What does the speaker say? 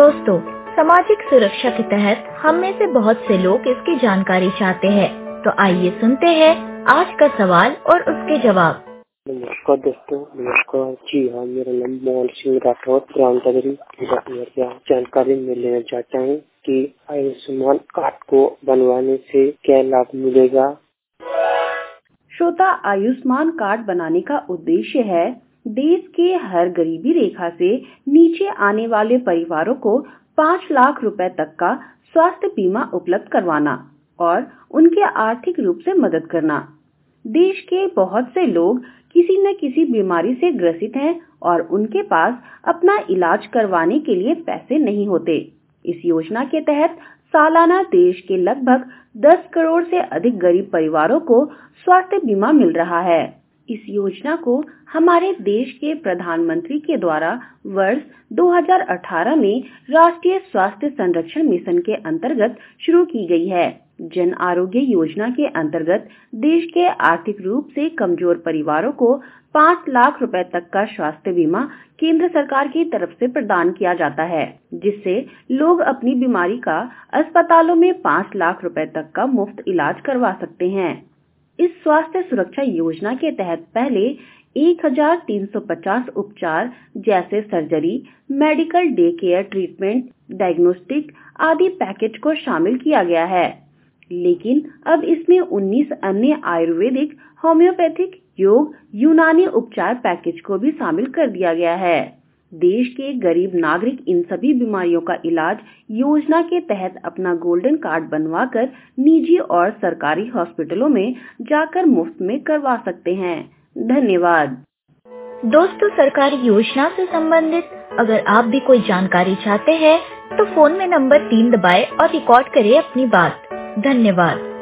दोस्तों, सामाजिक सुरक्षा के तहत हम में से बहुत से लोग इसकी जानकारी चाहते हैं, तो आइए सुनते हैं आज का सवाल और उसके जवाब। नमस्कार दोस्तों, नमस्कार। जी हाँ, मेरा नाम मोहन सिंह राठौर ग्राम तगरी जानकारी में लेना चाहता हूँ कि आयुष्मान कार्ड को बनवाने से क्या लाभ मिलेगा। श्रोता, आयुष्मान कार्ड बनाने का उद्देश्य है देश के हर गरीबी रेखा से नीचे आने वाले परिवारों को 5 लाख रुपए तक का स्वास्थ्य बीमा उपलब्ध करवाना और उनके आर्थिक रूप से मदद करना। देश के बहुत से लोग किसी न किसी बीमारी से ग्रसित हैं और उनके पास अपना इलाज करवाने के लिए पैसे नहीं होते। इस योजना के तहत सालाना देश के लगभग 10 करोड़ से अधिक गरीब परिवारों को स्वास्थ्य बीमा मिल रहा है। इस योजना को हमारे देश के प्रधानमंत्री के द्वारा वर्ष 2018 में राष्ट्रीय स्वास्थ्य संरक्षण मिशन के अंतर्गत शुरू की गई है। जन आरोग्य योजना के अंतर्गत देश के आर्थिक रूप से कमजोर परिवारों को 5 लाख रुपए तक का स्वास्थ्य बीमा केंद्र सरकार की तरफ से प्रदान किया जाता है, जिससे लोग अपनी बीमारी का अस्पतालों में 5 लाख रुपए तक का मुफ्त इलाज करवा सकते हैं। इस स्वास्थ्य सुरक्षा योजना के तहत पहले 1350 उपचार जैसे surgery, medical day care treatment, diagnostic आदि पैकेज को शामिल किया गया है, लेकिन अब इसमें 19 अन्य आयुर्वेदिक, होम्योपैथिक, योग, यूनानी उपचार पैकेज को भी शामिल कर दिया गया है। देश के गरीब नागरिक इन सभी बीमारियों का इलाज योजना के तहत अपना गोल्डन कार्ड बनवाकर निजी और सरकारी हॉस्पिटलों में जाकर मुफ्त में करवा सकते हैं। धन्यवाद। दोस्तों, सरकारी योजना से संबंधित अगर आप भी कोई जानकारी चाहते हैं तो फोन में नंबर 3 दबाएं और रिकॉर्ड करें अपनी बात। धन्यवाद।